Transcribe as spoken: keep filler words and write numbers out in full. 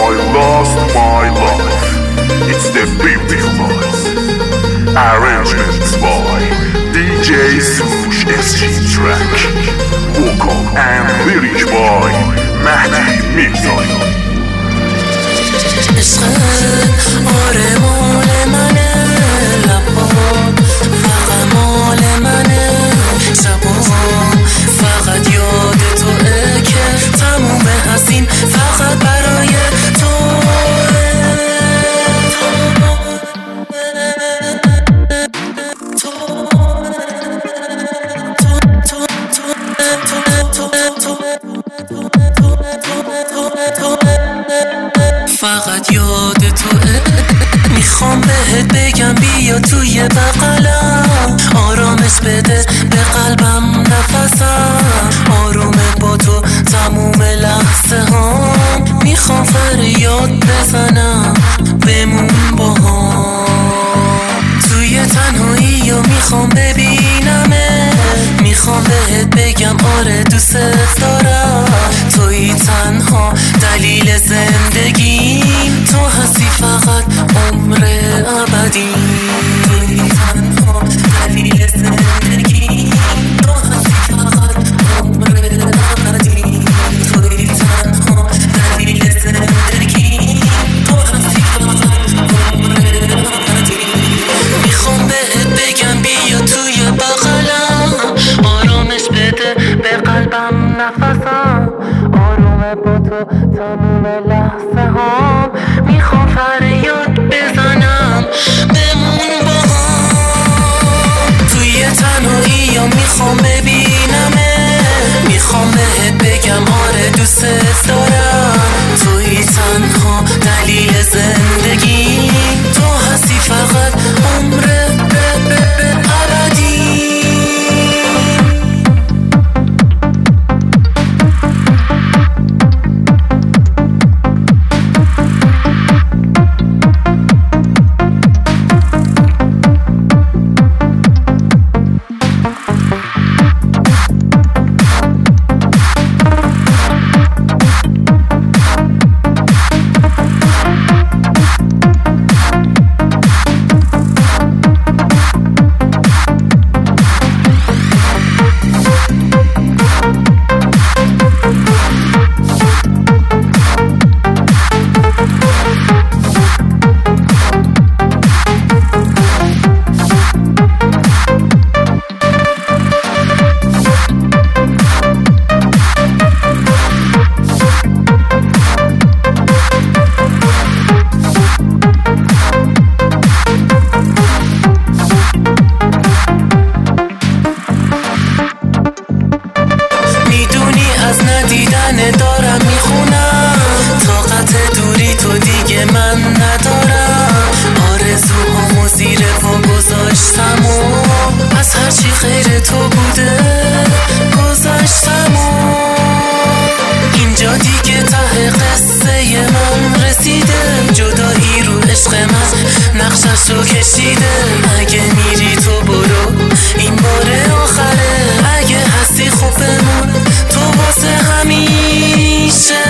I lost my life. It's the Beautifuls. Arrangements by D J Sush S G Track. Vocal and lyric by Mahdi Mirzai. عشقت آره مال منه، لبا فقط مال منه، شبا فقط یاد توه که تموم هستیم فقط برای تو. فقط یاد توه، میخوام بهت بگم بیا توی بغلم، آرامش بده به قلبم نفسم، آرومه با تو تموم لحظه ها، میخوام فریاد بزنم بمون با هم توی تنهایی و میخوام ببینمه، میخوام بهت بگم آره دوست دارم، توی تنها دلیل زندگیم، تو هستی فقط عمر ابدی، توی تنها دلیل زندگیم، تو هستی فقط عمر ابدی، توی تنها دلیل زندگیم، تو هستی فقط عمر ابدی. میخوام بهت بگم بیا توی بغلم، آرامش بده به قلبم نفسم، آرومه با تو تموم لحظه ها، میخوام فریاد بزنم بمون با هم توی تنهایی یا میخوام ببینمه، میخوام بهت بگم آره دوست دارم، توی تنها دلیل زندگی، تو هستی فقط عمر ابدی. دارم میخونم طاقت دوری تو دیگه من ندارم، آرزوهامو زیر پا گذاشتم و از هرچی خیر تو بوده گذاشتم و اینجا دیگه ته قصه من رسیده، جدایی رو عشق من نقشش رو کشیده، اگه میری تو برو این بار آخره، اگه هستی خوب بمون تو واسه همیشه.